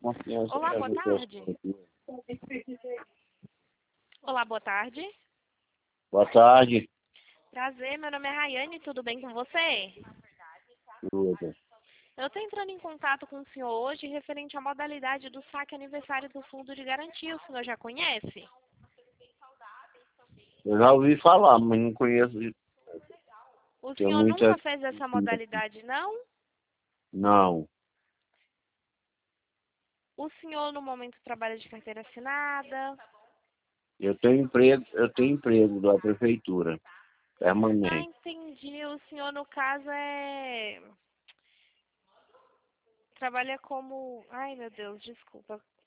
confiança. Olá, boa tarde. Olá, boa tarde. Boa tarde. Prazer, meu nome é Rayane, tudo bem com você? Tudo. Eu estou entrando em contato com o senhor hoje referente à modalidade do saque aniversário do Fundo de Garantia. O senhor já conhece? Eu já ouvi falar, mas não conheço. O Tenho senhor muita... nunca fez essa modalidade, não? Não. O senhor, no momento, trabalha de carteira assinada? Eu tenho emprego da prefeitura. Ah, Permanente. entendi. O senhor, no caso, trabalha como... Ai, meu Deus, desculpa.